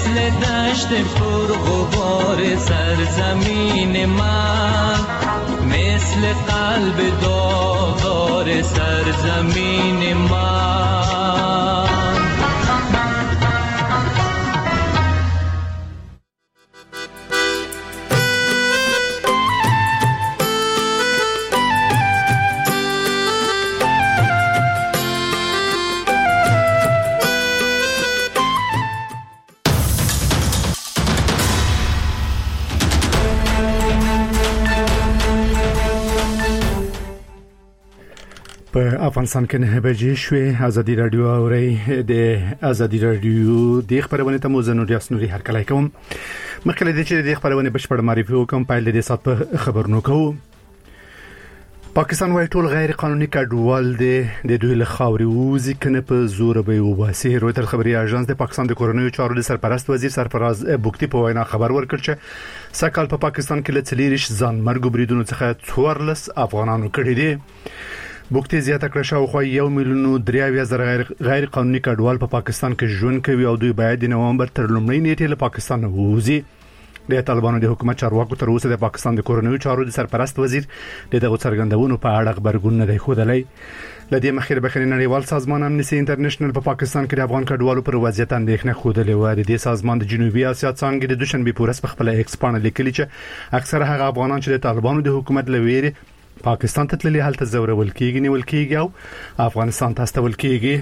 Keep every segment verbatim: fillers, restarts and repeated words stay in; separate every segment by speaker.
Speaker 1: مثل دشت پر غبار سرزمین من، مثل قلب داغدار سرزمین من.
Speaker 2: په افغانستان کې نه بجې شوې. ازادي رادیو اوري د ازادي رادیو د خبرونه ته موزه نور یاسنوري هر کله کوم مخکې د چې د خبرونه بشپړ معرفي وکم پایل د سات په خبرونو کوو. پاکستان وايي ټول غیر قانوني کډوال د دوی له خاورې وځي کنه په زور به وباسي. رويټر خبري اژانس د پاکستان د کورنیو چارو د سرپرست وزیر سرفراز بوکتی په وینا خبر ورکړ چې سکهال په پاکستان کې له څلېرش ځان مرګ بریدونو څخه څوارلس افغانانو کړي دي. بوکتی زیاته کړه شاوخوا یو میلیون دریاویا زر غیر غیر قانوني کډوال په پاکستان کې ژوند کوي او دوی باید د نومبر تر لومړۍ نیټې له پاکستان ووځي. د طالبانو د حکومت چارواکو تر اوسه د پاکستان د کورنیو چارو د سرپرست وزیر د دغه څرګندونو په اړه خبرګون نه دی خوده. لدې مخیر بخښنې نړیوال سازمان امنیسټي انټرنیشنل په پاکستان کې د افغان کډوالو پر وضعیت اندېښنه خوده لري. د دې سازمان د جنوبي اسیا څنګه د دوشنبه پورس په خپل ایکس باندې لیکلي چې اکثره هغه افغانان چې د طالبانو د حکومت لویري پاکستان ته تللي هلته زورول کېږي نیول کېږي او افغانستان ته استول کېږي.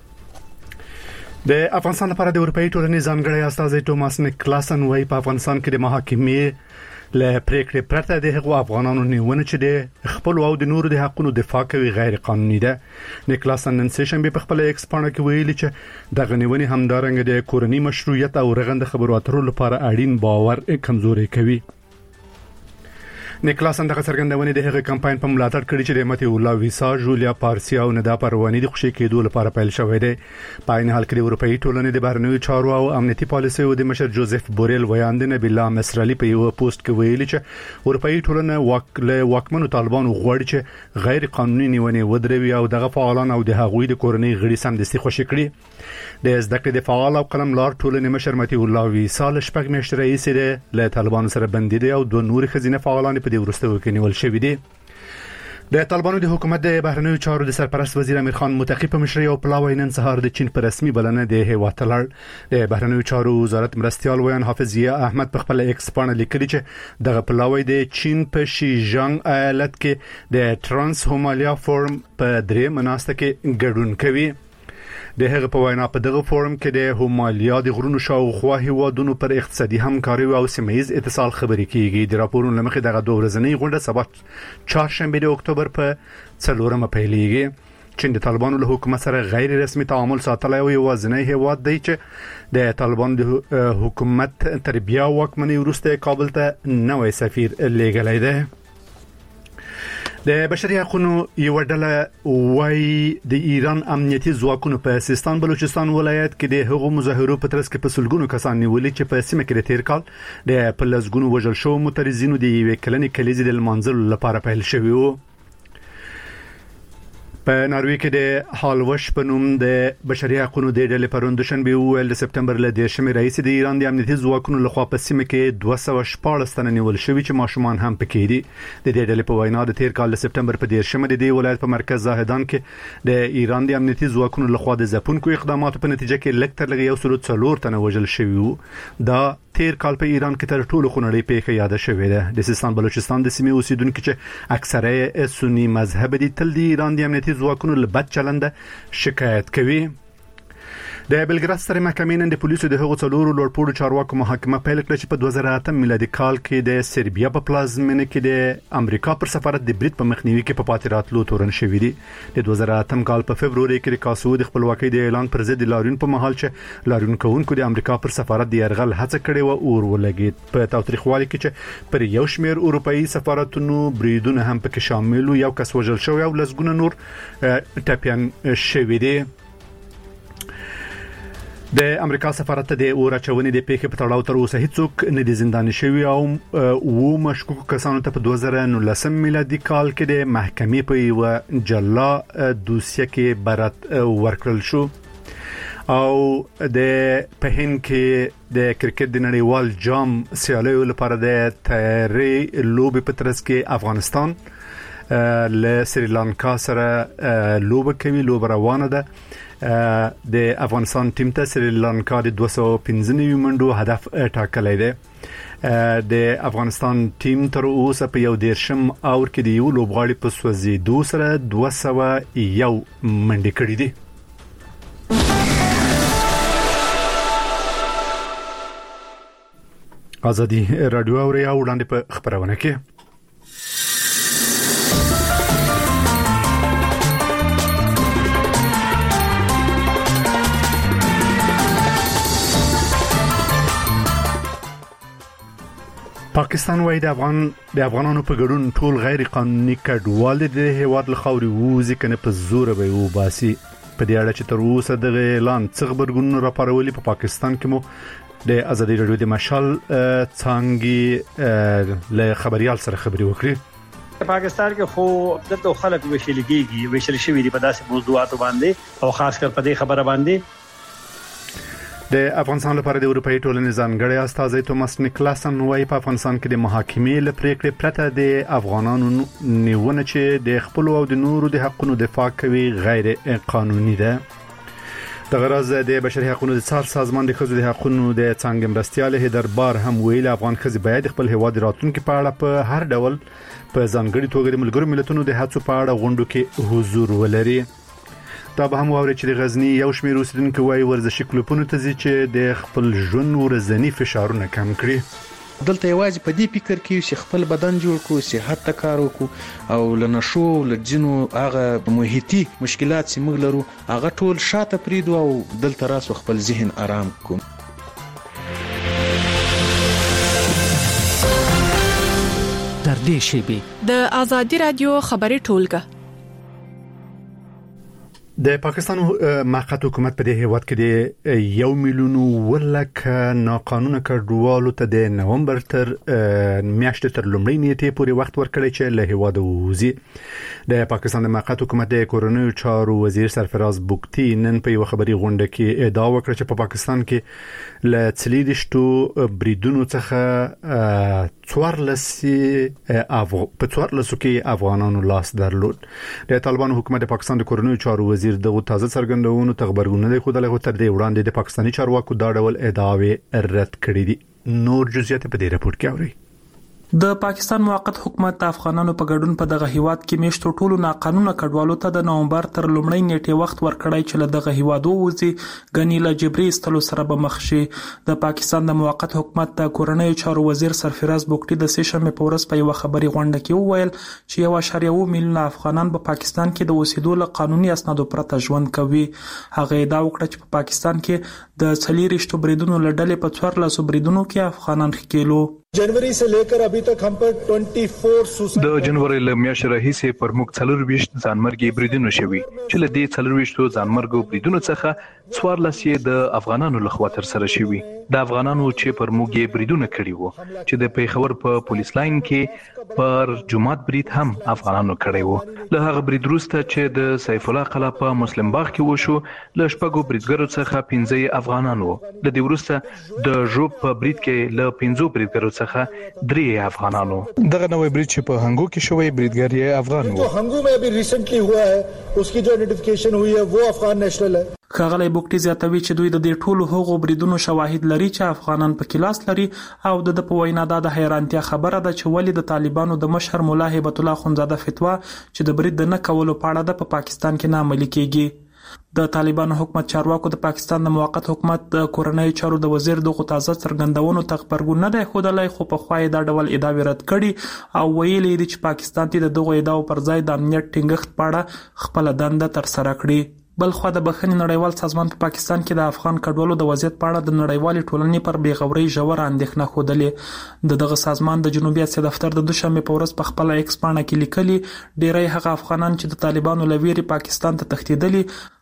Speaker 2: د افغانستان لپاره د اروپאי ټولنې ځانګړی استازی ټوماس نیکلاسن وايي په افغانستان کې د محاکمې له پریکړې پرته د هغو افغانانو نیونه چې د خپل او د نورو د حقوقو دفاع کوي غیر قانوني ده. نیکلاسن نن سه شنبه په خپل ایکس باندې کې ویلي چې د غنیونی همدارنګ د کورنی مشروعیت او رغند خبرو اترو لپاره اړین باور کمزوري کوي. نیکلاسن دغه څرګندونه د هغه کمپاین په ملاتړ کړی چې د متي الله ویسا جولیا پارسیا او ندا پروانی د خوشي کېدو لپاره پیل شوې ده. په عین حال کې د اروپאי ټولنې د بهرنیو چارو او امنیتي پالیسي او د مشر جوزف بوریل ویاند نبی الله مصرعلی په یو پوسټ کې ویلي چې اروپאי ټولنه واکله واکمنو طالبانو غواړي چې غیر قانوني نیونې ودروي او دغه فعالان او د هغوی د کورنۍ غړي سمدستي خوشي کړي. د زده کړې د فعال او قلم لار ټولنې مشر متي الله ویسا له شپږ میاشتې رئیس دی له طالبانو سره بندي دی او دوه نور خزینه فعالان په دې ورسته کې نیول شوې دي. د طالبانو د حکومت د بهرنیو چارو د سرپرست وزیر امیر خان متقی په مشرۍ او پلاوی نن سهار د چین په رسمي بلنه د هیواد تلل. د بهرنیو چارو وزارت مرستيال ویان حافظ ضیاء احمد په خپل ایکس باندې لیکلي چې دغه پلاوی د چین په شیجانګ ایالت کې د ترانس هومالیا فورم په درې مناسبت کې ګډون کوي. د هغه په وینا په دغه فورم کې د هومالیا د غرونو شاوخوا هیوادونو پر اقتصادي همکاري او سیمه‌یز اتصال خبرې کیږي. د راپورونو لمخې دغه دوه ورځنۍ غونډه سبا چهارشنبه د اکتوبر په څلورمه پیلېږي. چین د طالبانو له حکومت سره غیر رسمي تعامل ساتلی او یوازینی هیواد دی چې د طالبانو د حکومت تر بیا واکمنۍ وروسته کابل ته نوې سفیر لېږلی دی. د بشري حقوقو یو ډله وايي د ایران امنیتي ځواکونو په سیستان بلوچستان ولایت کې د هغو مظاهرو په ترڅ کې په سلګونو کسان نیولي چې په سیمه کې د تیر کال د پلسګونو وژل شو مترزینو د یو کلنې کلیزې د منځلو لپاره پیل شوی وو. په ناروې کې د هالوش په نوم د بشري حقوقو د ډلې پروند شنبه ویل د سپتمبر ل دیرشمې رئیس د ایران د امنیتي ځواکونو لخوا په سیمه کې دوه سوه شپاړس تنه نیول شوی چې ماشومان هم پکې دي. د دې ډلې په وینا د تیر کال سپتمبر په دیرشمه د دې ولایت په مرکز زاهدان کې د ایران د امنیتي ځواکونو لخوا د ځپونکو اقداماتو په نتیجه کې لږ تر لږه یو سل څلور تنه وژل شوی وو. دا تیر کال په ایران کې تر ټولو خونړۍ پیښه یاد شوې ده. د سیستان بلوچستان د سیمې اوسیدونکو چې اکثره سنی مذهب دي تل د ایران د امنیتي ځواکونو له بد چلند شکایت کوي. د بلګراد ستر محکمې نن د پولیسو د هغو څلورو لوړپوړو چارواکو محاکمه پیل کړه چې په دوه زره اته میلادي کال کې د سربیا په پلازمینه کې د امریکا پر سفارت د برید په مخنیوي کې په پاتې راتلو تورن شوې دي. د دوه زره اته کال په فبرवरी کې د کاسو د خپلواکۍ د اعلان پر ضد لارون په محل چې لارون کوونکو د امریکا پر سفارت د يرغل هڅه کړې و اور ولګید. په تاوتریخوالي کې چې پر یو شمېر اروپאי سفارتونو بریدونه هم پکې شامل او یو کس وژل شوی او لسګونه نور ټاپیان شوی دي. د امریکا سفارت ته د اور اچونې د پیښې په تړاو تر اوسه هیڅوک نه دي زنداني شوی او وو مشکوک کسانو ته په دوه زره نولس میلادي کال کې د محکمې په یو جلا دوسیه کې برات ورکړل شو. او د پهن کې د کرکټ د نړیوال جام سیالیو لپاره د تیاری لوب په ترڅ کې افغانستان له سریلانکا سره لوب کوي. لوب روانه ده. د افغانستان ټیم ته سریلانکا د دوه سوه پنځه نوي منډو هدف ټاکلی دی. د افغانستان ټیم تر اوسه په یو دیرشم اور کې د یو لوبغاړي په سوځېدو سره دوه سوه یو منډې کړې دي. ازادي رادیو اوري او وړاندې په خبرونه کې پاکستان وايي د افغان د افغانانو په ګډون ټول غیر قانوني کډوال د هیواد له خاوري وځي کنه په زور به وباسي. په دې اړه چې تر اوسه د اعلان څخه خبرګون راپارولي په پاکستان کې مو د ازادي رادیو د مشال څنګه له خبريال سره خبري وکړي.
Speaker 3: په پاکستان کې خو دغه خلک وشلګيږي وشل شوی دی په داسې موضوعاتو باندې او خاص کر په دې خبره باندې.
Speaker 2: د افغانستان لپاره د اروپאי ټولنې ځانګړی استازی توماس نیکلاسن وايي په افغانستان کې د محاکمې لپاره پریکړې پرته د افغانانو نیونه چې د خپل او د نورو د حقوقو دفاع کوي غیر قانوني ده. د غرض د بشري حقوقو د څار سازمان د خزو د حقوقو د څنګه مرستيال هدربار هم ویل افغان خزي باید خپل هواد راتلونکو په اړه په هر ډول په ځانګړي توګه د ملګرو ملتونو د هڅو په اړه غونډو کې حضور ولري. دا به هم ووري چې د غزنی یو شمېر اوسیدونکو وايي ورزشي کلوبونو ته ځي چې د خپل ژوند ورځنی فشارونه کم کړي.
Speaker 4: دلته یوازې په دې فکر کې چې خپل بدن جوړ کړو، صحت ته کار وکړو او لنشو لجنو هغه محیطي مشکلات چې موږ لرو هغه ټول شاته پریدو او دلته راسو خپل ذهن آرام کوو.
Speaker 5: در دې شیبه
Speaker 6: د ازادي رادیو خبري ټولګه
Speaker 2: د پاکستان موقت حکومت په دې هیواد کې د یو میلیون ولک ناقانونه کډوالو ته د نومبر تر میاشتې تر لومړۍ نیټې پورې وخت ورکړی چې له هیواد ووزي. د پاکستان د موقت حکومت د کورونی چارو وزیر سرفراز بوکتی نن په یو خبري غونډه کې ادعا وکړه چې په پاکستان کې له څلیدشتو بریدونو څخه څوارلسي افغان په څوارلسو کې افغانانو لاس درلود. د طالبان حکومت د پاکستان د کورونی چارو وزیر دغه تازه څرګندونو تخبرونه خو دغه تر دې وړاندې د پاکستاني چارواکو دا ډول ادعاوې رد کړې دي. نور جزئیات په دې راپور کې اوري.
Speaker 7: د پاکستان موقت حکومت د افغانانو په ګډون په دغه هیواد کې میشتو ټولو ناقانونه کډوالو ته د نومبر تر لومړۍ نیټې وخت ورکړی چې له دغه هیوادو وځي غنی له جبري استلو سره به مخ شي. د پاکستان د موقت حکومت د کورنۍ چارو وزیر سرفراز بوکتی د سه شنبه په ورځ په یو خبري غونډه کې وویل چې یو اشاریه و میلیون افغانان په پاکستان کې د اوسېدو له قانوني اسنادو پرته ژوند کوي. هغه ادعا وکړه چې په پاکستان کې د څلېرشتو بریدونو لړلې په څوارلسو بریدونو کې افغانان ښکېلو.
Speaker 8: जनवरी से लेकर अभी तक हम पर चौबीस
Speaker 9: د جنوري له میاشتې راهیسې پر موږ څلور ویشت ځانمرګي بریدونه شوي چې له دې څلور ویشتو ځانمرګو بریدونو څخه څوارلس یې د افغانانو لخوا تر سره شوي. د افغانانو چې پر موږ یې بریدونه کړي وو چې د پیښور په پولیس لاین کې پر جمعات برید هم افغانانو کړی وو. له هغه برید وروسته چې د سیف الله قلعه په مسلم باغ کې وشو له شپږو بریدګرو څخه پنځه افغانان وو. له دې وروسته د ژوب په برید کې له پنځو بریدګرو څخه درې افغانانو.
Speaker 10: دغه نوې برید چې په هنګو کې شوی بریدګر یې افغان وو.
Speaker 8: هنګو में अभी रिसेंटली हुआ है उसकी जो आइडेंटिफिकेशन हुई है वो अफगान नेशनल है.
Speaker 7: ښاغلی بوکټي زیاتوي چې دوی د دې ټولو هغو بریدونو شواهد لري چې افغانان په کلاس لري او د په وینا د حیرانتیا خبره ده چې ولې د طالبانو د مشر مولا هیبت الله خونزاده فتوا چې د برید نه کولو په اړه د په پاکستان کې نه عملي کیږي. د طالبانو حکومت چارواکو د پاکستان د موقت حکومت د کورنۍ چارو د وزیر دغه تازه څرګندونو تخبرګون نه دی خودلای خو په خوای دا ډول ادعا رد کړي او ویلي دي چې پاکستان ته د دغه ادعا پر ځای د امنیت ټینګښت پاړه خپل دنده تر سره کړي. بل خو د بخښنې نړیوال سازمان په پاکستان کې د افغان کډوالو د وضعیت په اړه د نړیوالې ټولنې پر بیغورۍ ژور اندېښنه ښودلې. د دغه سازمان د جنوبي اسیا دفتر د دوشنبه په ورځ په خپل ایکس پاڼه کې لیکلي ډیری هغه افغانان چې د طالبانو له ویرې پاکستان ته تښتېدلي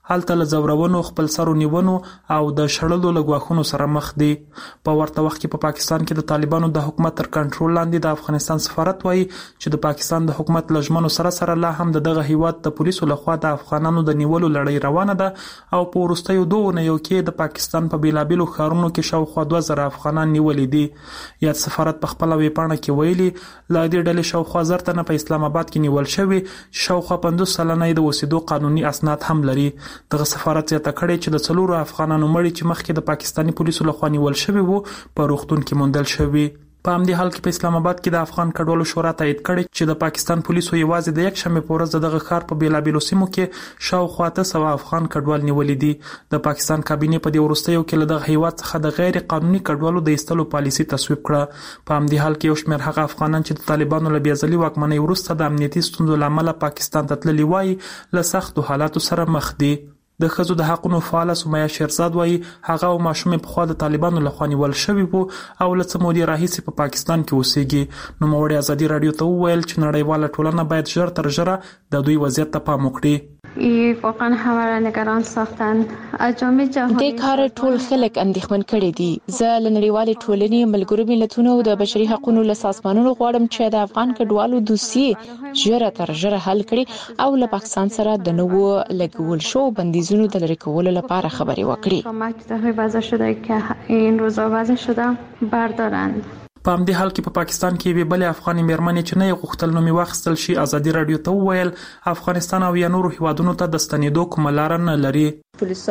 Speaker 7: هلته له ځورونو، خپل سرو نیونو او د شړلو له ګواښونو سره مخ دي. په ورته وخت کې په پاکستان کې د طالبانو د حکومت تر کنټرول لاندې د افغانستان سفارت وایي چې د پاکستان د حکومت له ژمنو سره سره لا هم د دغه هیواد د پولیسو لخوا د افغانانو د نیولو لړۍ روانه ده او په وروستیو دوه اونیو کې د پاکستان په بیلابیلو ښارونو کې شاوخوا دوه زره افغانان نیولي دي. یاد سفارت په خپله ویبپاڼه کې ویلي له دې ډلې شاوخوا زر تنه په اسلام آباد کې نیول شوي چې شاوخوا پنځوس سلنه یې د اوسېدو قانوني اسناد هم لري. دغه سفارت زیاته کړې چې د څلورو افغانانو مړي چې مخکې د پاکستاني پولیسو لخوا نیول شوي وو په روغتون کې موندل شوي. په همدې حال کې په اسلام آباد کې د افغان کډوالو شورا تایید کړی چې د پاکستان پولیسو یوازې د یک شنبې په ورځ دغه ښار په بیلابیلو سیمو کې شاوخوا اته سوه افغان کډوال نیولي دي. د پاکستان کابینې په دې وروستیو کې له دغه هیواد څخه د غیر قانوني کډوالو د ایستلو پالیسي تصویب کړه. په همدې حال کې یو شمېر هغه افغانان چې د طالبانو له بېځلي واکمنۍ وروسته د امنیتي ستونزو له امله پاکستان ته تللي وایي له سختو حالاتو سره مخ دي. د ښځو د حقونو فعاله سمیه شیرزاد وایي هغه او ماشومې پخوا د طالبانو لخوا نیول شوي وو او له څه مودې راهیسې په پاکستان کې اوسېږي. نوموړې ازادي راډیو ته وویل چې نړیواله ټولنه باید ژر تر ژره د دوی وضعیت ته پام وکړي.
Speaker 11: واقعا همه را نگران ساختن. جامعه جهانی
Speaker 6: د کار ټول خلک اندېښمن کړي دي. زه له نړیوالې ټولنې، ملګرو ملتونو او د بشري حقوقو له سازمانونو غواړم چې د افغان کډوالو دوسیې ژر تر ژره حل کړي او له پاکستان سره د نوو لګول شو بندیزونو د لرې کولو لپاره خبرې وکړي.
Speaker 11: کمک تحریف وضع شده که این روزا وضع شده بردارند.
Speaker 7: په همدې حال کې په پاکستان کې یوې بلې افغاني میرمنې چې نه یې غوښتل نوم یې واخیستل شي ازادي راډیو ته وویل افغانستان او یا نورو هیوادونو ته د ستنېدو کومه لاره نه لري.
Speaker 12: پولیس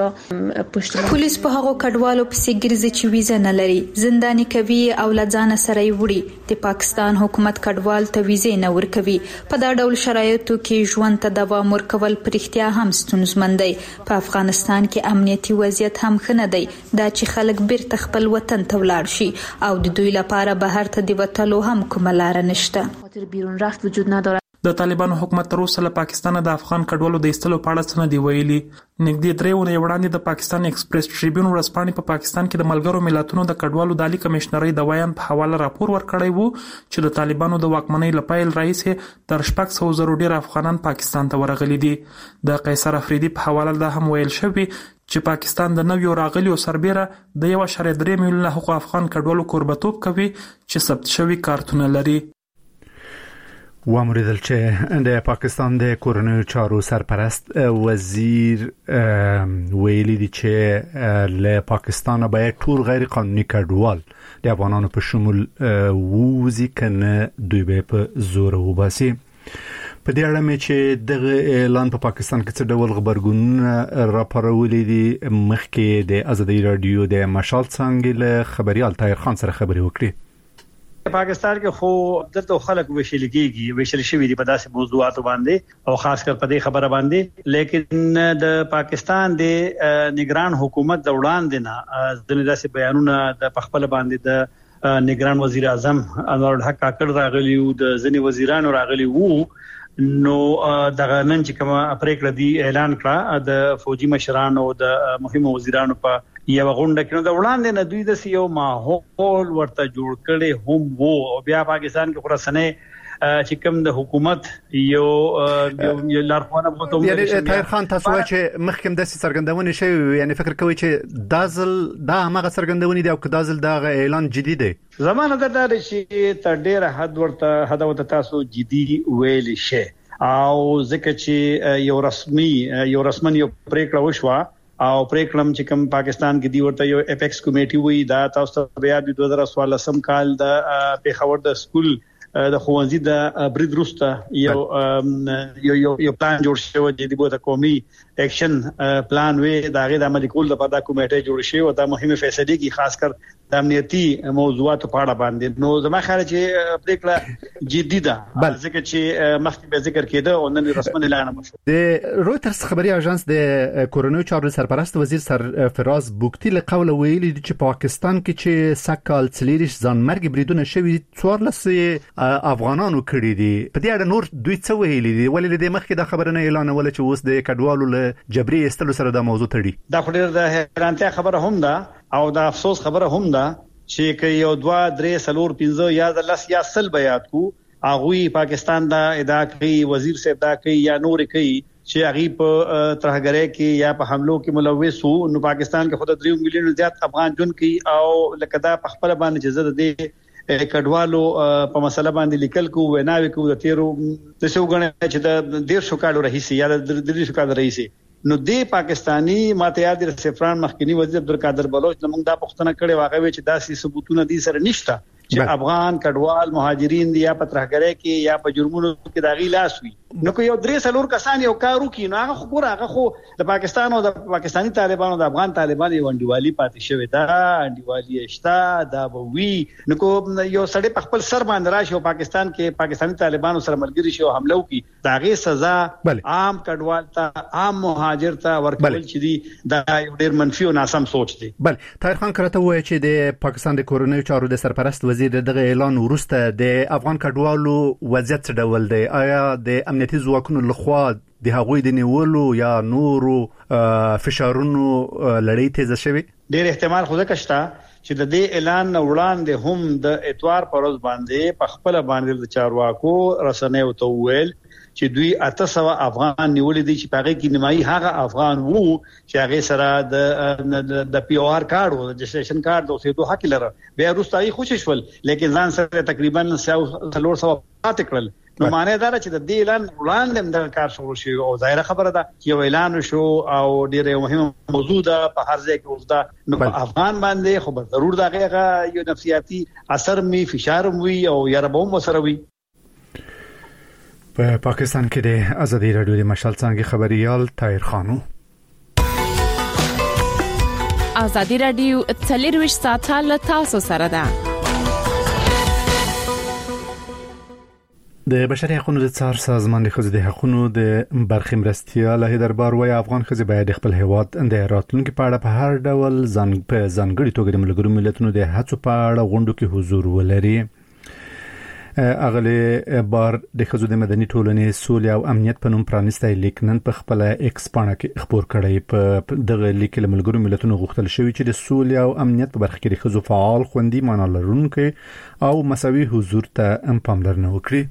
Speaker 12: په هغو کډوالو پسې ګرځي چې ویزه نه لري، زنداني کوي او له ځانه سره یې وړي. د پاکستان حکومت کډوال ته ویزې نه ورکوي. په دا ډول شرایطو کې ژوند ته دوام ورکول په رښتیا هم ستونزمن دی. په افغانستان کې امنیتي وضعیت هم ښه نه دی. دا چې خلک بیرته خپل وطن ته ولاړ شي او د دوی لپاره بهر ته د وتلو هم کومه لاره نشته.
Speaker 11: بیرون رفت وجود نداره.
Speaker 7: د طالبانو حکومت تر اوسه له پاکستانه د افغان کډوالو د ایستلو په اړه څه نه دي ویلي. نږدې درې اونۍ وړاندې د پاکستان ایکسپریس ټریبیون ورځپاڼې په پاکستان کې د ملګرو ملتونو د کډوالو د عالي کمشنرۍ د ویان په حواله راپور ورکړی وو چې د طالبانو د واکمنۍ له پیل راهیسې تر شپږ سوه زرو ډېر افغانان پاکستان ته ورغلي دي. د قیصر افریدي په حواله دا هم ویل شوي چې پاکستان د نویو راغلیو سربیره د یو اعشاریه درې میلیونه حقوق افغان کډوالو کوربتوب کوي چې ثبت شوي کارتونه لري.
Speaker 2: وامریدل چې د پاکستان د کورنیو چارو سرپرست وزیر ویلي دي چې له پاکستان باید ټول غیر قانوني کډوال د افغانانو په شمول ووزي کنه دوی به په زور وباسي. په دې اړه مې چې دغه اعلان په پاکستان کې څه ډول خبرګونونه راپارولې دي مخکې د ازادي رادیو د مشال څنګه له خبريال طاهر خان سره خبرې وکړې.
Speaker 3: پاکستان کې خو دلته خلک وشل کېږي وشل شوی دي په داسې موضوعاتو باندې او خاص کر په دې خبره باندې، لیکن د پاکستان د نگران حکومت د وړاندې نه د داسې بیانونه د خپل باندې د نگران وزیر اعظم انور الحق کاکړ راغلی او د ځنی وزیرانو راغلی وو. نو دغه نن چې کومه پریکړه دی اعلان کړه د فوجي مشرانو او د مهمو وزیرانو په یو غونډه کې نو د وړاندې نه دوی د یو ماحول ورته جوړ کړي هم وو او بیا پاکستان کې خراسانه چې کوم د حکومت یو یو لارښوونه بوته
Speaker 2: یعنی طاهر خان تاسو چې مخکې د څرګندونې شوی یعنی فکر کوي چې دازل دا هغه څرګندونې دی او که دازل دا اعلان جدي دی؟
Speaker 3: زمانه د دا چې تر ډیره حد ورته حد ورته تاسو جدي ویل شي او ځکه چې یو رسمي یو رسمن یو پریکړه وشوه او پریکړم چې کوم پاکستان کې دی ورته یو اپیکس کمیټي وی دا تاسو ته بیا د دوه زره څوارلسم کال د پیښور د سکول د خوانزي د برید روسته یو یو یو پلان جوړ شوی دی د قومي اکشن پلان وی دا غي د عملي کول لپاره د کمیټه جوړ شوی او دا مهمه فیصله کی خاص کر د امنیتي موضوعات په اړه باندې. نو زما خیال چې پریکړه جدي ده ځکه چې مخکې به ذکر کېده او نن رسمي اعلان وشو.
Speaker 2: د رويترز خبري اژانس د کورونو چارو سرپرست وزیر سرفراز بوکتی له قوله ویلي چې پاکستان کې چې سکهال څلیریش ځانمرګ بریدونه شوي څوارلس افغانانو کړی دي. په دې اړه نور دوی څه ویلي دي؟ ولې د مخکې د خبره نه اعلان ول چې اوس د کډوالو له جبري استلو سره د موضوع تړي؟
Speaker 3: دا خو ډېر د حیرانتیا خبره هم ده او د افسوس خبره هم ده چې کې یو دوا درې سلور پنځه یا د لس یا سل بیات کو اغوی پاکستان دا ادا کوي، وزیر صاحب دا کوي یا نور کوي چې هغه په ترهګرۍ کې یا په حملو کې ملوث وو. نو پاکستان کې خود درې میلیون زیات افغان جون کې او لکه دا په خپل باندې چې زده دي کډوالو په مسله باندې لیکل کو وناوي کو د تیرو د څوګنه چې د ډیر شو کالو رئیس یا د درې شو کالو رئیس نو د پاکستانی ماته یاد د سفران مخکنی وزیر عبدالقادر بلوچ موږ دا پښتنه کړي واغوي چې داسې ثبوتونه دي سره نشته چې افغان کډوال مهاجرین دي یا په ترهګرۍ کې یا په جرمونو کې داغي لاس وي. نو که یو درې سلور کسان یو کارو کوي نو هغه خو هغه خو د پاکستان او د پاکستانی طالبانو د افغان طالبانو یو انډیوالي پاتې شوی دا انډیوالي اشتا دا به وی نو کو یو سړی په خپل سر باندې راشي او پاکستان کې پاکستانی طالبانو سره ملګری شي او حمله وکړي داغه سزا عام کډوال ته عام مهاجر ته ورکول چې دی دا یو ډیر منفي او ناسم سوچ دی.
Speaker 2: بل طاهر خان کرته وایي چې د پاکستان د کورونی چارو د سرپرست وزیر دغه اعلان ورسته د افغان کډوالو وضعیت څه ډول دی؟ آیا د امنیتي ځواکونو لخوا د هغوی د نیولو یا نورو فشارونو لړۍ تیزه شوې؟
Speaker 3: ډېر احتمال خو ځکه شته چې د دې اعلان وړاندې هم د اتوار پر ورځ باندې په خپل باندې د چارواکو رسنیو ته ویل چې دوی اته سوه افغان نیولې دي چې هغه کې نیمایي هغه افغان وو چې هغه سره د د پی او آر کارت او د رجسټریشن کارت او سیدو حق لري. بیا روستایي خوشش ول لیکن ځان سره تقریبا څلور سوه پاتې کړل. نو معنی دا چې د دې اعلان وړاندې د کار شروع شي او ظاهره خبره ده چې یو اعلان شو او ډیره مهمه موضوع ده په هر ځای کې اوس دا نو افغان باندې خو به ضرور دغه یو نفسیاتي اثر می فشار وي او یا ربوم وسره وي.
Speaker 2: په پاکستان کې د ازادي رادیو د مشال څنګه خبريال طاهر خانو.
Speaker 6: ازادي رادیو تلریش ساتل تاسو سره ده.
Speaker 2: د بشري حقوقو د څار سازمان د خزې د حقوقو د برخې مرستيال هیدربار وایي افغان خزې باید خپل هیواد د راتلونکو په اړه په هر ډول ځان په ځانګړي توګه د ملګرو ملتونو د هڅو په اړه غونډو کې حضور ولري. اغلی بار د خزو د مدني ټولنې سولې او امنیت په نوم پرانیستای لیک نن په خپل ایکس پاڼه کې خبر کړی. په دغه لیک له ملګرو ملتونو غوښتل شوی چې د سولې او امنیت په برخه کې د خزو فعال خوندي معنا لرونکي او مساوي حضور ته هم پاملرنه وکړي.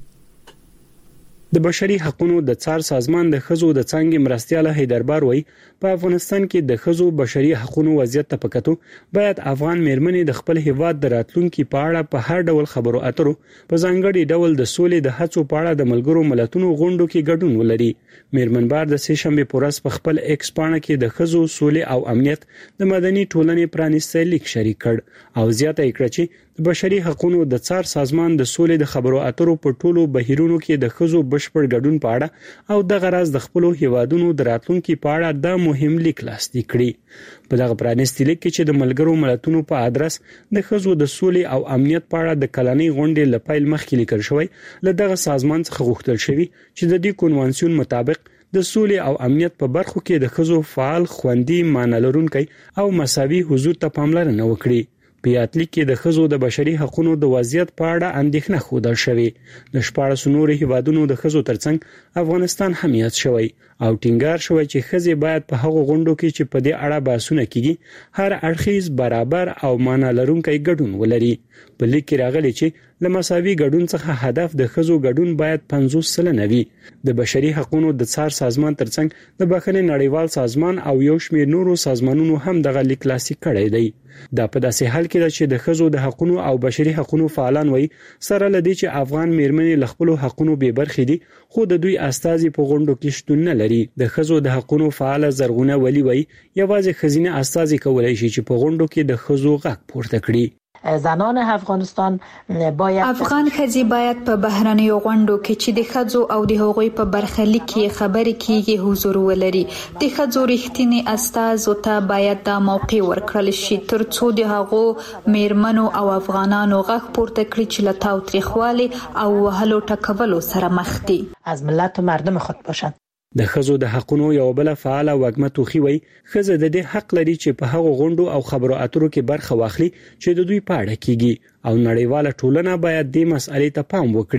Speaker 13: د بشري حقوقو د څار سازمان د خزو د څنګه مرستيال هیدربار وای په افغانستان کې د خزو بشري حقوقو وضعیت ته پکاتو باید افغان میرمنې د خپل هیواد د راتلونکو په اړه په هر ډول خبرو اترو په ځانګړي ډول د سولې د هڅو په اړه د ملګرو ملتونو غونډو کې ګډون ولري. میرمنبار د سه شنبه پورس په خپل ایکس پاڼه کې د خزو سولې او امنیت د مدني ټولنې پرانیستل لیک شریک کړ او زیاته کړه چې د بشري حقوقو د څار سازمان د سولې د خبرو اترو په ټولو بهیرونو کې د خزو بشپړ ګډون په اړه او د غرض د خپل هیوادونو د راتلونکو په اړه د مهم لیک لاسلیک کړي. په دغه پرانیستي لیک کې چې د ملګرو ملتونو په ادرس د خزو د سولې او امنیت په اړه د کلنۍ غونډې لپاره مخکې لیکل شوی له دغه سازمان څخه غوښتل شوی چې د دې کنوانسیون مطابق د سولې او امنیت په برخو کې د خزو فعال خوندي معنا لرونکي او مساوي حضور ته پاملرنه وکړي. په یاتلیک کې د خزو د بشري حقوقو د وضعیت په اړه اندېښنه ښودل شوې. د شپاړس نورو هیوادونو د خزو ترڅنګ افغانستان هم یاد شوی او ټینګار شوی چې خزې باید په هغو غونډو کې چې په دې اړه بحثونه کیږي هر اړخیز برابر او معنا لرونکي ګډون ولري. په لیک کې راغلي چې لمساوي ګډون څخه هدف د خزو ګډون باید پنځوس سلنه وي. د بشري حقوقو د څار سازمان ترڅنګ د بخښنې نړیوال سازمان او یو شمېر نورو سازمانونو هم دغه لیک لاسلیک کړی دی. دا په داسې حال کې ده چې د خزو د حقوقو او بشري حقوقو فعالان وایي سره لدی چې افغان میرمنې له خپل حقوقو به برخې دي خو د دوی استازي په غونډو کې شتون نه لري. د خزو د حقوقو فعال زرغونه ولی وایي یوازې خزینه استازي کولای شي چې په غونډو کې د خزو غږ پورته کړي.
Speaker 14: زنان افغانستان باید
Speaker 12: افغان خزي باید په بهرنیو غونډو کې چې د خزو او د هغوی په برخلیک کې خبرې کیږي حضور ولري. د خزو رښتینی استازو ته باید د موقع ورکړل شي ترڅو د هغو میرمنو او افغانانو غږ پورته کړي چې له تاوتریخوالي او وهلو ټکولو سره مخ دي.
Speaker 14: از ملت و مردم خود باشند.
Speaker 13: د خزو د حقوقو یو بل فعال واګمه توخی وای خزه د دې حق لري چې په هغو غونډو او خبرو اترو کې برخه واخلي چې د دوی په اړه کیږي او نړیواله ټولنه باید دې مسئلې ته پام وکړي.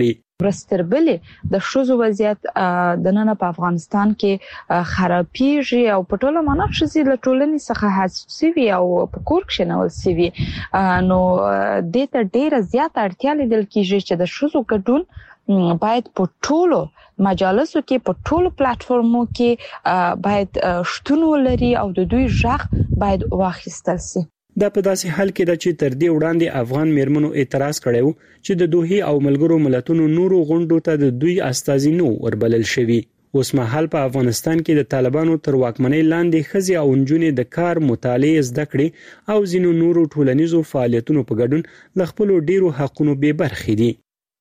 Speaker 15: رستربلې د شوزو وضعیت د نن په افغانستان کې خرابېږي او په ټوله معنا شې له ټولنې څخه حذف شوی او په کور کې نه وسوي نو د ته ډیره زیاته اړتیا لیدل کیږي چې د شوزو ګډون باید په ټولو مجالسو کې په ټولو پلیټفارمو کې باید شتون ولري او د دوی ژغ باید واخیستل شي.
Speaker 13: دا په داسې حال کې د چې تر دې وړاندې افغان میرمنو اعتراض کړو چې د دوحې او ملګرو ملتونو نورو غونډو ته د دوی استازي نو وربلل شوی. اوس مهال په افغانستان کې د طالبانو تر واکمنۍ لاندې ښځې او نجونې د کار مطالعه زده کړې او ځینو نورو ټولنیزو فعالیتونو په ګډون ل خپل ډیرو حقونو به برخې دي.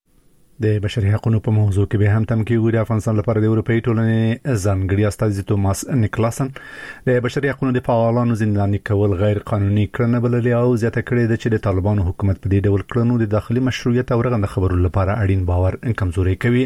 Speaker 2: د بشري حقوقو په موضوع کې به هم تم کې د افغانستان لپاره د اروپאי ټولنې ځانګړي استازي توماس نیکلاسن د بشري حقوقو د فعالانو زنداني کول غیر قانوني کړنه بللې او زیاته کړې ده چې د طالبانو حکومت په دې ډول کړنو د داخلي مشروعیت او رغنده خبرو لپاره اړین باور کمزوري کوي.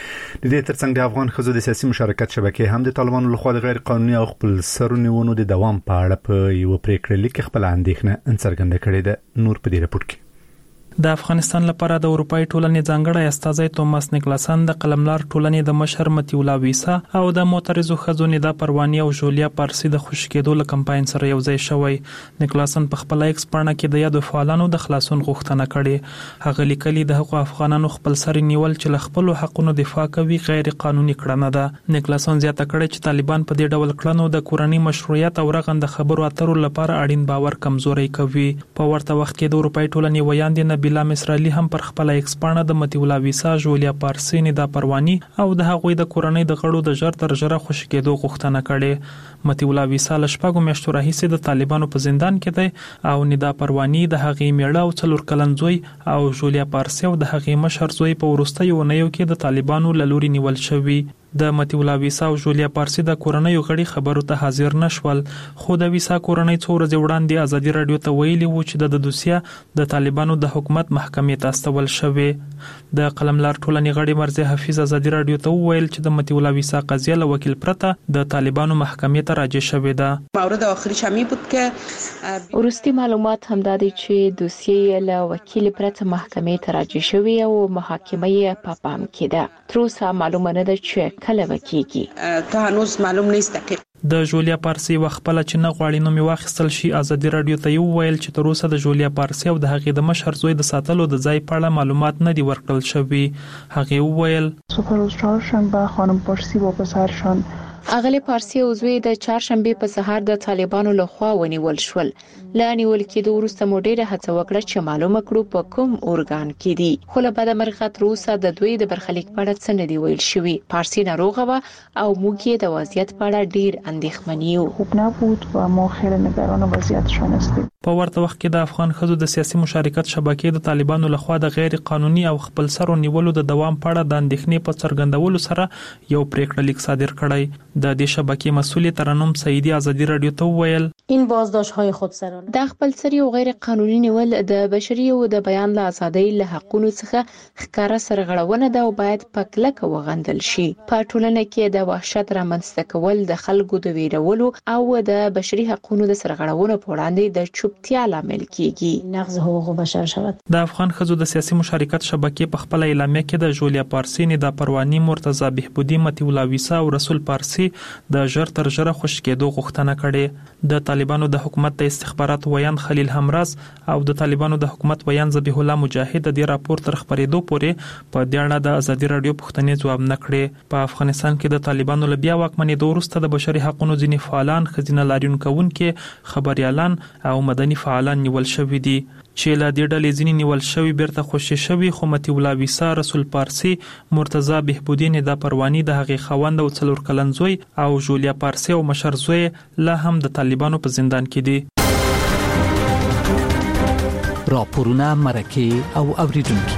Speaker 2: د دې ترڅنګ د افغان خزو د سیاسي مشارکت شبکې هم د طالبانو لخوا د غیر قانوني او خپل سرونیونو د دوام په اړه په یو پریکړه لیک خپل اندېښنه څرګنده کړې ده. نور په دې راپور کې
Speaker 7: د افغانستان لپاره د اروپאי ټولنې ځانګړی استازی توماس نیکلاسن د قلملار ټولنې د مشر متي الله ویسا او د معترضو خزو ندا پروانی او جولیا پارسی د خوشکېدو له کمپاین سره یو ځای شوی. نیکلاسن په خپل ایکس پاڼه کې د یادو فعالانو د خلاصون غوښتنه کړې. هغه لیکلي د حقوق افغانانو خپل سر نیول چې له خپل حقونو دفاع کوي غیر قانوني کړنه ده. نیکلاسن زیاته کړې چې طالبان په دې ډول کړنو د کورنۍ مشروعیت او رغنده خبرو اترو لپاره اړین باور کمزوري کوي. په ورته وخت کې د اروپאי ټولنې ویاندې نبیلا مصرالي هم پر خپل ایکس پاڼه د متي الله ویسا جولیا پارسی ندا پروانی او د هغوی د کورنۍ د غړو د ژر تر ژره خوشکېدو غوښتنه کړې. متي الله ویسا له شپږو میاشتو راهیسې د طالبانو په زندان کې دی او ندا پروانی د هغې میړه او څلور کلن زوی او جولیا پارسی او د هغې مشر زوی په وروستیو اونیو کې د طالبانو له لوري نیول شوي. د متي الله ویسا او جولیا پارسی د کورنۍ غړي خبرو ته حاضر نشول خو د ویسا کورنۍ څو ورځې وړاندې ازادي رادیو ته ویلي وو چې د دوسیه د طالبانو د حکومت محکمې ته استول شوی. د قلملار ټولنې غړي مرزي حفیظ ازادي رادیو ته ویل چې د متي الله ویسا قضیه له وکیل پرته د طالبانو محکمې ته راجع شوې ده.
Speaker 16: مورد آخری شمی بود که
Speaker 6: ورستي معلومات هم دادي چې دوسیه له وکیل پرته محکمې ته راجع شوې او محاکمه یې په پام کې ده. تر اوسه معلومه نه ده چې کله وکیږي.
Speaker 16: تا هنوز معلوم نیست دقیق.
Speaker 7: د جولیا پارسی وخپله چې نه غواړي نو می واخیستل شي. ازادي رادیو ته یو ویل چې تر اوسه د جولیا پارسی او د هغې د مشر زوی د ساتلو د ځای په اړه معلومات نه دي ورکړل شوي. هغې وویل
Speaker 17: سپارشنبه خانم پارسی با پسرشان
Speaker 6: اغلی پارسی او زوی د چهارشنبه په سهار د طالبانو لخوا ونیول شول. لانیول کې د ورسته موډیره هڅه وکړه چې معلومه کړو په کوم اورګان کې دي. خو له بده مرغه تر اوسه د دوی د برخلیک په اړه څه نه دی ویل شوی. پارسی ناروغه و او موږ یې د وضعیت په اړه ډیر اندېښمن یو.
Speaker 17: خوب نبود و ما خیلی نگران وضعیتشان هستیم.
Speaker 7: په ورته وخت کې د افغان خزو د سیاسي مشارکت شبکې د طالبانو لخوا د غیر قانوني او خپل سر نیولو د دوام په اړه د اندېښنې په څرګندولو سره یو پریکړه لیک صادر کړی. د دې شبکې مسؤل ترنم سعیدی ازادي رادیو ته ویل
Speaker 18: این بازداشت‌های خودسرانه
Speaker 6: د خپل سری او غیر قانوني نیول د بشري او د بیان له ازادۍ له حقوقو څخه ښکارا سرغړونه ده او باید په کلکه وغندل شي. په ټولنه کې د وحشت رامنځته کول د خلکو د ویرولو او د بشري حقوقو د سرغړونو په وړاندې د چوپتیا لامل کیږي.
Speaker 18: نقض حقوق بشر شود.
Speaker 7: د افغان خزو د سیاسي مشارکت شبکې په خپل اعلامیه کې د جولیا پارسی ندا پروانی مرتضی بهبودی متي الله ویسا او رسول پارسی د ژر تر ژره خوشکېدو غوښتنه کړې. د طالبانو د حکومت د استخباراتو ویان خلیل همراز او د طالبانو د حکومت ویان ذبیح الله مجاهد د دې راپور تر خبرېدو پورې په دې اړه د ازادي رادیو پوښتنې ځواب نه کړې. په افغانستان کې د طالبانو له بیا واکمنېدو وروسته د بشري حقوقو ځینې فعالان خزینه لاریون کوونکي خبريالان او مدني فعالان نیول شوي دي چې له دې ډلې ځینې نیول شوي بیرته خوشي شوي. خو متي الله ویسا رسول پارسی مرتضی بهبودی ندا پروانی د هغې خوند او څلور کلن زوی او جولیا پارسی او مشر زوی لا هم د طالبانو په زندان کې دي.
Speaker 5: راپورونه مرکه او اوریدونکو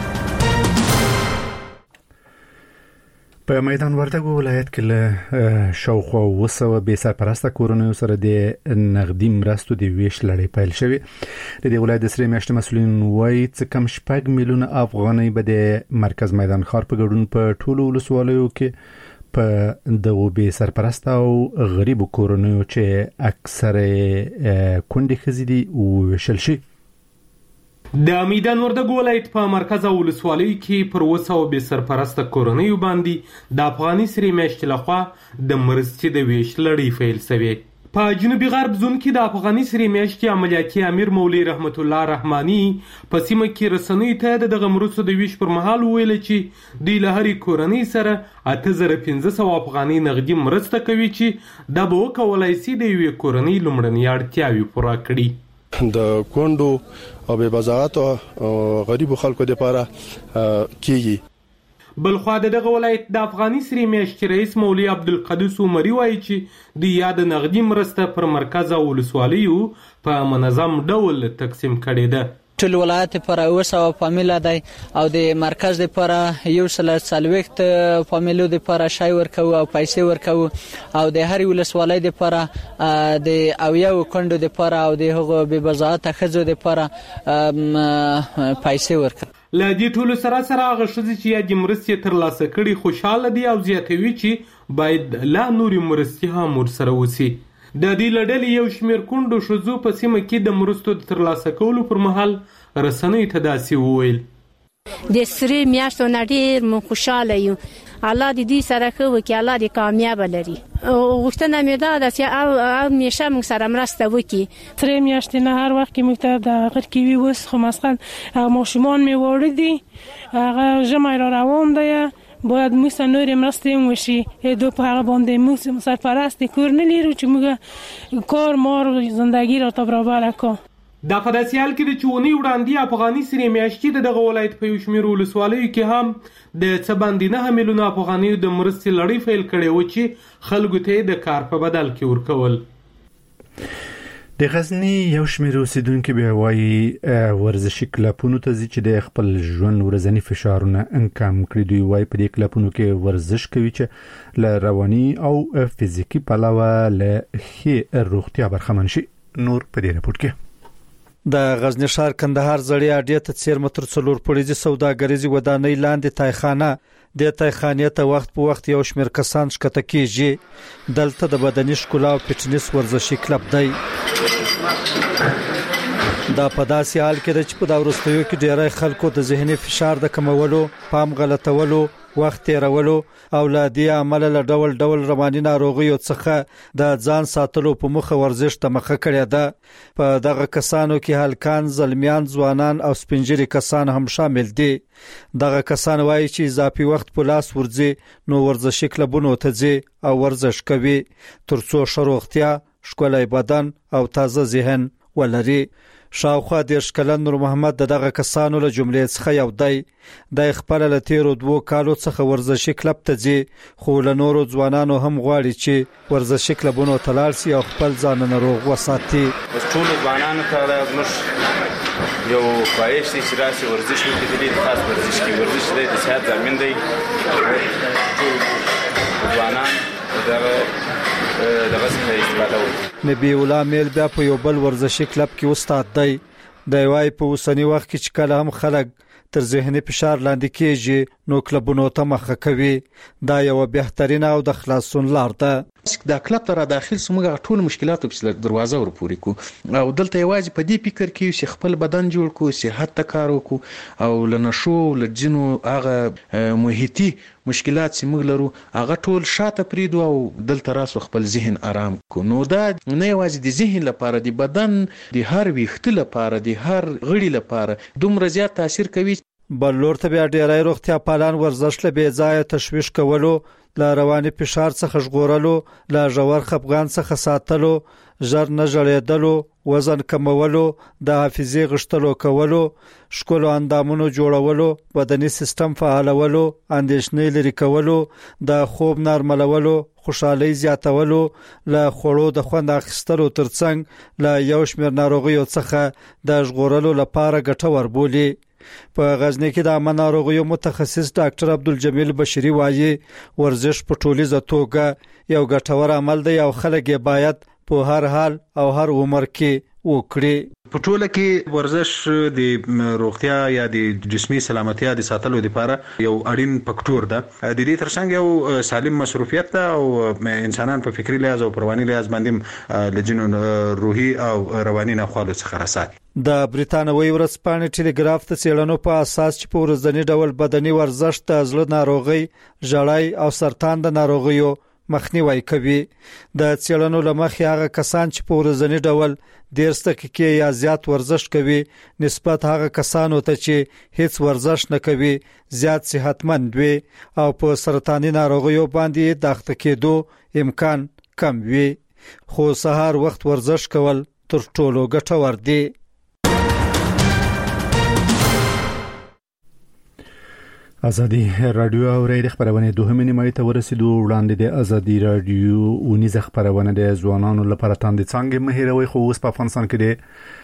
Speaker 2: په میدان وردګو ولایت کې له شاوخوا وسوه بې سرپرسته کورنیو سره د نغدي مرستو د ویش لړۍ پیل شوې. د دې ولایت د سرې میاشتې مسؤلین وایي چې کم شپږ میلیونه افغانۍ به د مرکز میدان ښار په ګډون په ټولو ولسوالیو کې په دغو بې سرپرسته او غریبو کورنیو چې اکثره کونډې ښځې دي وویشل شي.
Speaker 19: د میدان وردګ ولایت په مرکز او ولسوالۍ کې پر اوسه او بې سرپرسته کورنیو باندې د افغاني سرې میاشتې لخوا د مرستې د ویش لړۍ پیل شوې. په جنوبي غرب زون کې د افغاني سرې میاشتې عملیاتي امیر مولوي رحمت الله رحماني په سیمه کې رسنیو ته د دغه مرستو د ویش پر مهال وویل چې دوی له هرې کورنۍ سره اته زره پنځه سوه افغانۍ نغدي مرسته کوي چې دا به وکولای شي د یوې کورنۍ لومړنۍ اړتیاوې پوره کړي.
Speaker 20: د کونډو او بې بزاعتو غریبو خلکو لپاره کیږي.
Speaker 19: بلخوا دغه ولایت د افغاني سرې میاشتې رئیس مولوي عبدالقدوس عمري وایي چې د یاد نغدي مرسته پر مرکز او ولسوالیو په منظم ډول تقسیم کړې ده.
Speaker 21: ټول ولایت پر اوه سوه فامیله دی او د مرکز لپاره یو سل څلوېښت فامیلو لپاره شی ورکوو او پیسې ورکوو او د هرې ولسوالۍ لپاره د اویاو کونډو لپاره او د هغو بې بزاعته ښځو لپاره پیسې ورکوو.
Speaker 19: له دې ټولو سره سره هغه ښځې چې یادې مرستې ترلاسه کړي خوشحاله دي او زیاتوي چې باید لا نورې مرستې هم ورسره وسي. د دې له ډلې یو شمېر کونډو ښځو په سیمه کې د مرستو د ترلاسه کولو پر مهال رسنیو ته داسې وویل:
Speaker 22: د سرې میاشتو نه ډېر مو خوشحاله یو. الله دې دوی سره ښه وکړي، الله دې کامیابه لري. غوښتنه مې دا ده چې همیشه موږ سره مرسته وکړي.
Speaker 23: سرې میاشتې نه هر وخت کې موږ ته د غر کې وي. اوس خو مثلا ماشومان مې واړه دي، هغه ژمی را روان دی، باید موږ سره نورې مرستې هم وشي. دو په هغه باندې موږ سرپرست کور نه لرو چې موږ کار مار زندگی را ته برابره کړو.
Speaker 19: دا په داسې حال کې ده چې اونۍ وړاندې افغاني سرې میاشتې د دغه ولایت په یو شمېر ولسوالیو کې هم د څه باندې نهه میلیونه افغانیو د مرستې لړۍ پیل کړې وه چې خلکو ته یې د کار په بدل کې ورکول.
Speaker 2: د غزنی یو شمېر اوسیدونکو بیا وایي ورزشي کلبونو ته ځي چې د خپل ژوند ورځني فشارونه کم کړي. دوی وایي په دې کلبونو کې ورزش کوي چې له رواني او فزیکي پلوه له ښې روغتیا برخمن شي. نور په دې رپورټ کې
Speaker 24: د غزنی ښار کندهار زړې اډې ته څیر متر څلور پوړیزې سوداګریزې ودانۍ لاندې تایخانه د تایخانې ته وخت په وخت یو شمېر کسان ښکته کېږي. دلته د بدني ښکلا او فټنس ورزشي کلب دی. دا په داسې حال کې ده چې په دا وروستیو کې ډېری خلکو د ذهني فشار د کمولو، پام غلطولو، وخت تیرولو او له دې عمله له ډول ډول رواني ناروغیو څخه د ځان ساتلو په موخه ورزش ته مخه کړې ده. په دغه کسانو کې هلکان، زلمیان، ځوانان او سپینجري کسان هم شامل دي. دغه کسان وایي چې اضافي وخت په لاس ورځي نو ورزشي کلبونو ته ځي او ورزش کوي ترڅو ښه روغتیا، ښکلی بدن او تازه ذهن ولري. شاوخوا دېرش کلن نور محمد د دغه کسانو له جملې څخه یو دی. د خپل له تیرو دوو کالو څخه ورزشي کلب ته ځي، خو له نورو ځوانانو هم غواړي چې ورزشي کلبونو ته لاړ شي او خپل ځان ناروغ وساتي.
Speaker 25: ټول ځوانانو ته موږ یو خواهش دی چې راسي ورزش وکړي. د خاص ورزش کې ورزش دی د صحت ضامن دی. ټول ځوانان دغه دغه څخه استفاده وکړي.
Speaker 24: نبی الله میل بیا په یو بل ورزشي کلب کې استاد دی. د وای په اوسنی وخت کې چې کله هم خلک تر ذهني فشار لاندې کېږي نو کلبونو ته مخه کوي. دا یو بهترینه او د خلاصون لار ده.
Speaker 4: دا کلب ته را داخل سمګه ټول مشکلاتو په دروازه ور پوري کو او دلته یوازې په دې فکر کې چې خپل بدن جوړ کو، صحت ته کار وکړو او لنشو لجنو هغه محیطي مشکلات چې موږ لرو هغه ټول شاته پریدو او دلته راسو خپل ذهن آرام کو. نو دا نه یوازې د ذهن لپاره، د بدن د هر ویښت لپاره، د هر غړي لپاره دومره زیات تاثیر کوي.
Speaker 24: بل لور ته بیا ډېری روغتیا پالان ورزش له بې ځایه تشویش کولو، له رواني فشار څخه ژغورلو، له ژور خپګان څخه ساتلو، ژر نه ژړېدلو، وزن کمولو، د حافظې غښتلو کولو، ښکلو اندامونو جوړولو، بدني سیستم فعالولو، اندېښنې لرې کولو، د خوب نرمولو، خوشحالۍ زیاتولو، له خوړو د خوند اخیستلو ترڅنګ له یو شمېر ناروغیو څخه د ژغورلو لپاره ګټور بولي. په غزنی کې د عامه ناروغیو متخصص ډاکټر عبدالجمیل بشری وایي ورزش په ټولیزه توګه یو ګټور عمل دی او خلک یې باید په هر حال او هر عمر کې وکړي.
Speaker 1: په ټوله کې ورزش د روغتیا یا د جسمي سلامتیا د ساتلو لپاره یو اړین فاکټور ده. د دې ترڅنګ یو سالم مصروفیت ده او انسانان په فکری لحاظ او رواني لحاظ باندې لجنو روحي او رواني ناخوالو څخه رسات.
Speaker 24: د بریتانوي ورځپاڼې ټلګراف ته څېړنو په اساس چې په ورځنی ډول بدني ورزش د زړه ناروغي، ژړای او سرطان د ناروغیو مخنیوي کوي. د څېړنو لمخې هغه کسان چې په ورځنی ډول ډېر دقیقې یا زیات ورزش کوي نسبت هغه کسانو ته چې هیڅ ورزش نه کوي زیات صحتمند وي او په سرطاني ناروغیو باندې د اخته کېدو امکان کم وي. خو سهار وخت ورزش کول تر ټولو ګټور دي.
Speaker 2: ازادي رادیو او ری خبرونه دوهمه نیمه ته ورسېدو. وړاندې د ازادي رادیو اونیزه خبرونه د ځوانانو لپاره تاند څنګه مهیروي خو اوس په افغانستان کې د